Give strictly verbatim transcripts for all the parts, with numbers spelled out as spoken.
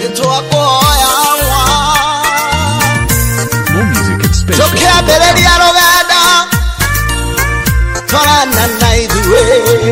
nitwakoya wa More music at Space. tokea beledi ya rogada twarana na idwe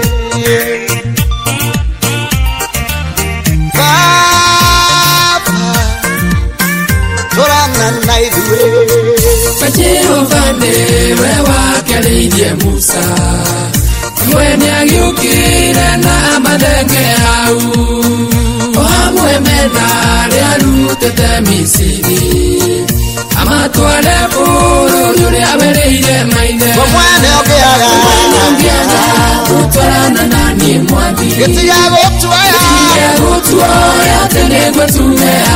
Papa twarana na idwe Jehova niwe wakaririe Musa Mwene agiukire na madenge hau Ohamwe mena riarutete Misiri Amatware bũrũri ũrĩa wereire maine Mwene ogeaga Gũtwarana na niĩ mwathi Gĩtiga gũtuoya Gĩtiga gũtuoya atĩ nĩngwĩtumea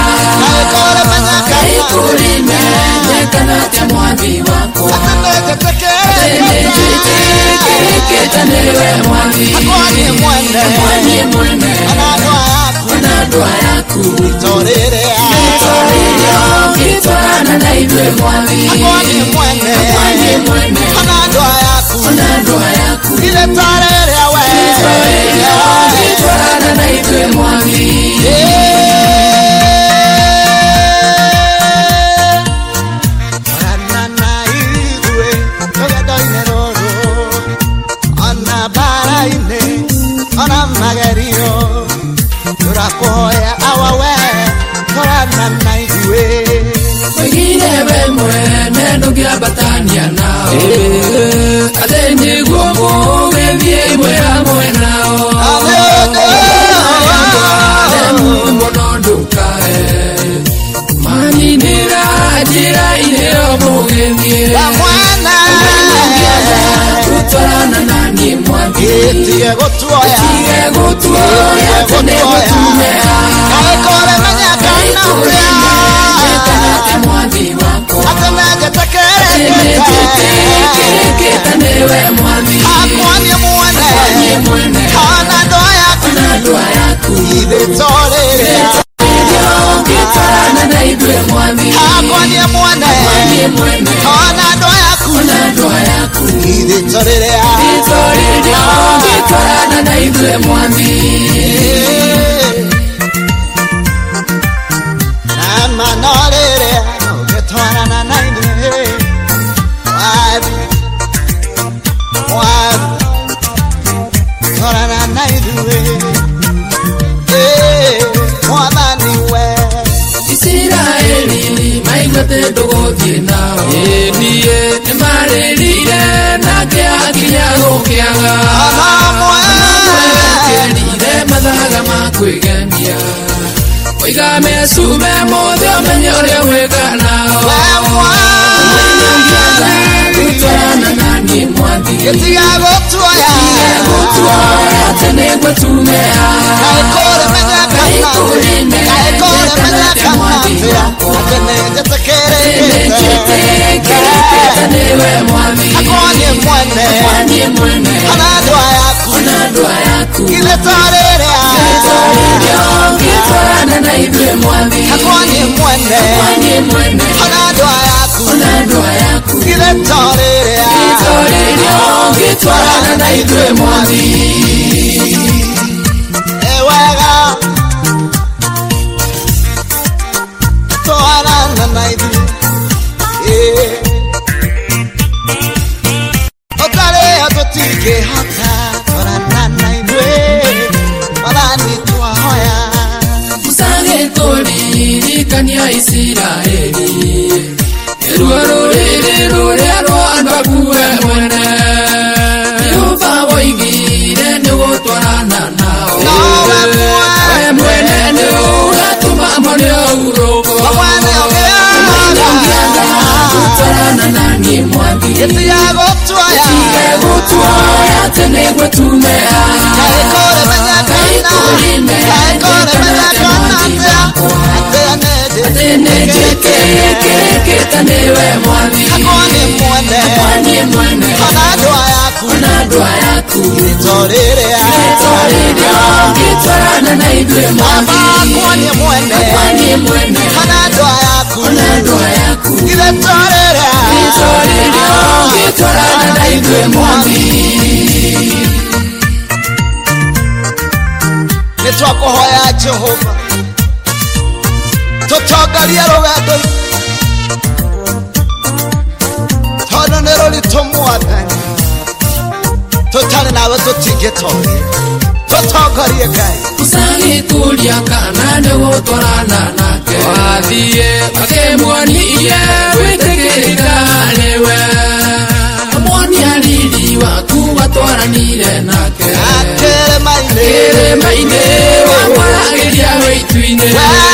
Kaikũrime nyekana atĩa mwathi wakwa Nĩnjĩtĩkĩrĩkĩte nĩwe mwathi Akwaniĩ mwene ona ndwa yaku Gĩtorĩrĩa gĩtwarana na ithuĩ mwathi Akwaniĩ mwene ona ndwa yaku Gĩtorĩrĩa we gĩtwarana na ithuĩ mwathi Turakoya awawe twarana na ithuĩ Mwĩgire we mwene ndũngĩambatania nao Atĩ nĩguo mũgĩthiĩ imwe hamwe nao Mũno ndũkae Maninĩra njĩra-inĩ o mũgĩthiĩ Gũtwarana na niĩ mwathi Gĩtige gũtuoya Gĩtige gũtuoya atĩ nĩngwĩtumea Nyekana mwathi wakwa Nĩnjĩtĩkĩrĩkĩte nĩwe mwathi Akwaniĩ mwene ona ndwa yaku Gĩtorĩrĩa gĩtwarana na ithuĩ mwathi Akwaniĩ mwene ona ndwa yaku Gĩtorĩrĩa gĩtwarana na ithuĩ mwathi Namanarĩrĩa gĩtwarana na ithuĩ Wathi Wathi Gĩtwarana na ithuĩ Mwathani we Isiraeli maiguĩte ndũgũthiĩ nao niĩ nĩmarĩrire nake akinya gũkĩaga Kerire mathaga ma kwĩgemia Oiga mecume mothe ũmenye ũrĩa gwĩka nao Gũtwarana na niĩ mwathi Gĩtiga gũtuoya atĩ nĩngwĩtumea Kaikũrime nyekana atĩa mwathi wakwa Nĩnjĩtĩkĩrĩkĩte nĩwe mwathi Akwaniĩ mwene ona ndwa yaku Gĩtorĩrĩa gĩtwarana na ithuĩ mwathi Akwaniĩ mwene ona ndwa yaku Gĩtorĩrĩa gĩtwarana na ithuĩ mwathi Ewega twarana na ithuĩ Ũtarĩa tũtingĩhota twarana na ithuĩ Mwathani twahoya Musa gĩtũririkania Isiraeli Ruo rũrĩrĩ rũrĩa rwa andũ we mwene Jehova woigire nĩgũtwarana nao We mwene nĩũgatũma marĩa urũgo Gũtwarana na niĩ mwathi Gĩtiga gũtuoya atĩ nĩngwĩtumea Kaikũrime nyekana atĩa mwathi wakwa Atĩ nĩnjĩtĩkĩrĩkĩte nĩwe mwathi Akwaniĩ mwene ona ndwa yaku Gĩtorĩrĩa gĩtwarana na ithuĩ mwathi Akwaniĩ mwene ona ndwa yaku Gĩtorĩrĩa gĩtwarana na ithuĩ mwathi Nĩtwakũhoya Jehova tutongarie rugendo tono nero litomwathani tutari nawe tutingitoria tutongarie Ngai usani kulia kana nego twarana nake wathie akemwonie witikirika niwe amwoni alili waku watwaranire nake akere maine kere maine wamwaragiria wituine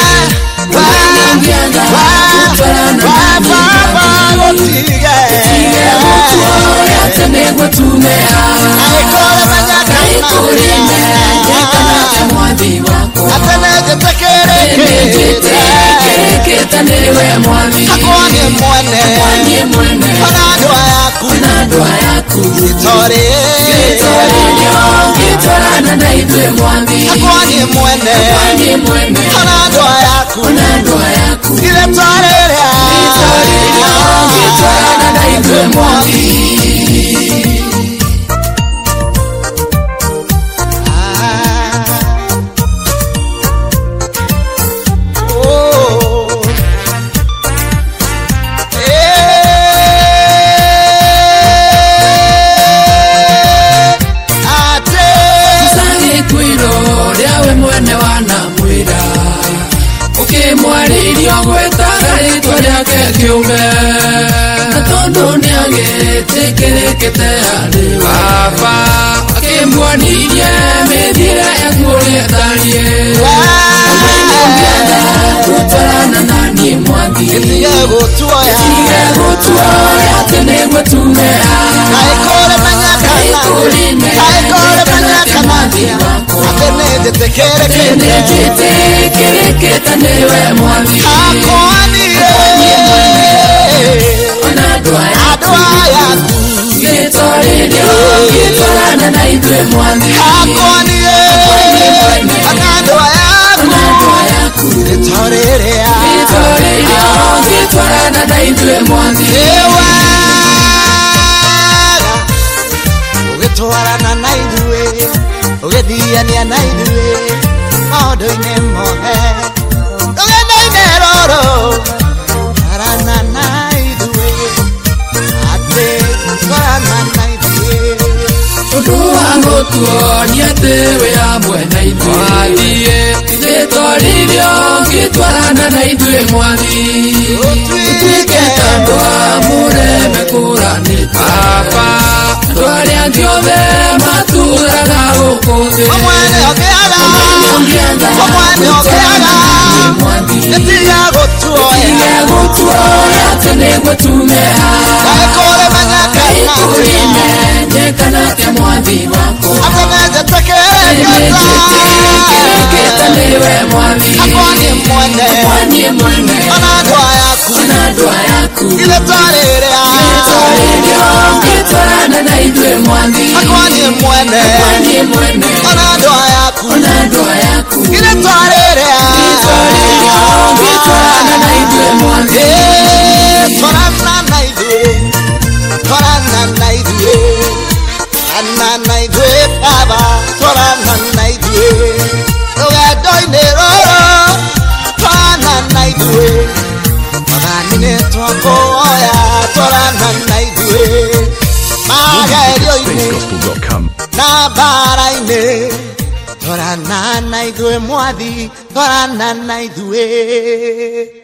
Papa, que buonilla me dirá a gloria dalie. Tutana nani mwandi. Tiago tuaya. Tiago tuaya tenegwa tumea. Kaikore manyaka. Kaikore manyaka. Kaikore manyaka madia. Atene de tekere kene. Tene tekere ketanewe mwandi. Akwani. Ona doya. Adoya. Gitwarana na idwe mwandi Akwani Anadwa yaku Gitwarerea Gitwarana na idwe mwandi Ewa Ugitwarana na idwe Ugithiania na idwe Modo ine mohe Ugenda ine roro Arana na idwe Ate Gitwarana na Tuango tuonia tewe ya mwena idwe Wathie Gitwaririo Gitwarana na idwe mwandi Tutuike tandwa mureme kuranite Papa Twaria ndiothe maturaga gukuthi Omwene okiaga Omwene okiaga Netiga gutuoya Netiga gutuoya tenegwe tumea Kaikore manyaka Kaikurine Nyekana te mwandi wako Ateneze tekere keta niwe mwandi Akwani mwene Akwani mwene Onadwa yaku Onadwa yaku Gitwarerea Gitwarana na idwe mwandi Akwani mwene Akwani mwene Onadwa yaku Onadwa yaku Gitwarerea Gitwarana na idwe mwandi Twarana na idwe Twarana na idwe Twarana na idwe baba Twarana na idwe Ugendo ine roro Twarana na idwe Twaranine twakoya Twarana na idwe Magerio ine Na bara ine Twarana na idwe mwathi Twarana na idwe